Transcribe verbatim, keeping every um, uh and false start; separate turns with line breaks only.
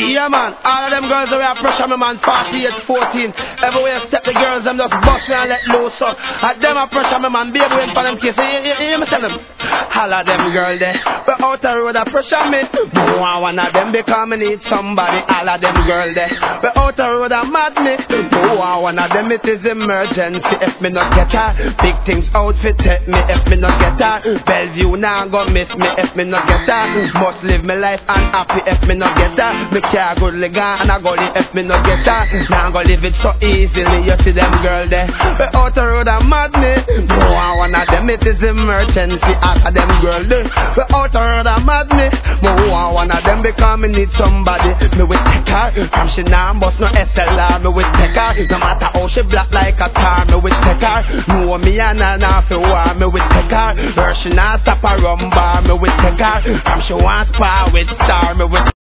Yeah man, all of them girls that we have pressure me man, forty-eight, fourteen. Everywhere step the girls them just bust me and let loose so. At them a pressure me man, baby waiting for them kiss. You, you, you, you me tell them. All of them girls there, but out the road a pressure me. Boy, one of them because me need somebody. All of them girls there, but out the road a mad me. Boy, one of them it is emergency. If me not get her, big things outfit take me. If me not get her, Bellevue now go miss me. If me not get her, must live my life unhappy. If me not get her, me care goodly gone and I go live. If me not get her, now I go live it so easily. You see them girl there, but out the road a mad me. Boy, one of them it is emergency. After them girl there, but out the road a mad me. Boy, one of them because me need somebody. Me will take her, from she now bust no S L R. Me will take her, no matter how she black like a tar. Me will take her, know me and I now for war. Me will take her, her she now stop a rum bar. Me will take her, from she wants power with star. Me will